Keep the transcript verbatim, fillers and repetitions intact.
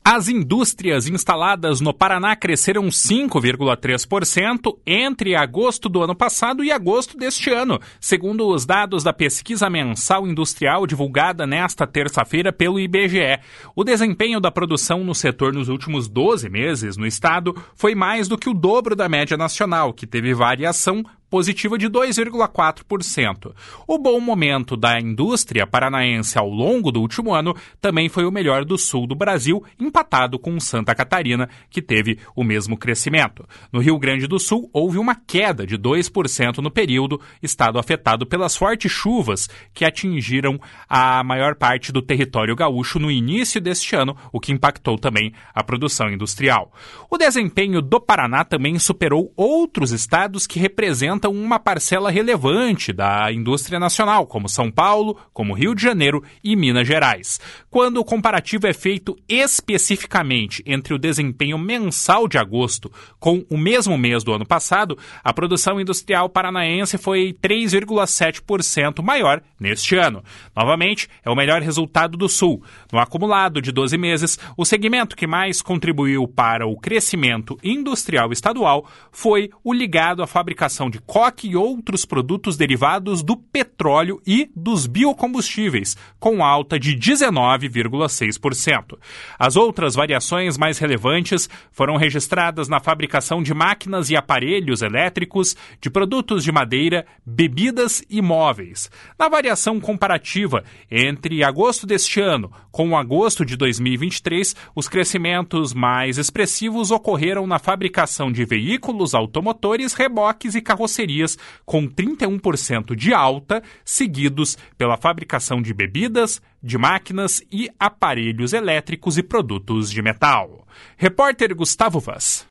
As indústrias instaladas no Paraná cresceram cinco vírgula três por cento entre agosto do ano passado e agosto deste ano, segundo os dados da pesquisa mensal industrial divulgada nesta terça-feira pelo I B G E. O desempenho da produção no setor nos últimos doze meses no estado foi mais do que o dobro da média nacional, que teve variação positiva de dois vírgula quatro por cento. O bom momento da indústria paranaense ao longo do último ano também foi o melhor do sul do Brasil, empatado com Santa Catarina, que teve o mesmo crescimento. No Rio Grande do Sul, houve uma queda de dois por cento no período, estado afetado pelas fortes chuvas que atingiram a maior parte do território gaúcho no início deste ano, o que impactou também a produção industrial. O desempenho do Paraná também superou outros estados que representam uma parcela relevante da indústria nacional, como São Paulo, como Rio de Janeiro e Minas Gerais. Quando o comparativo é feito especificamente entre o desempenho mensal de agosto com o mesmo mês do ano passado, a produção industrial paranaense foi três vírgula sete por cento maior neste ano. Novamente, é o melhor resultado do Sul. No acumulado de doze meses, o segmento que mais contribuiu para o crescimento industrial estadual foi o ligado à fabricação de coque e outros produtos derivados do petróleo e dos biocombustíveis, com alta de dezenove vírgula seis por cento. As outras variações mais relevantes foram registradas na fabricação de máquinas e aparelhos elétricos, de produtos de madeira, bebidas e móveis. Na variação comparativa entre agosto deste ano com agosto de dois mil e vinte e três, os crescimentos mais expressivos ocorreram na fabricação de veículos automotores, reboques e carrocerias, com trinta e um por cento de alta, seguidos pela fabricação de bebidas, de máquinas e aparelhos elétricos e produtos de metal. Repórter Gustavo Vaz.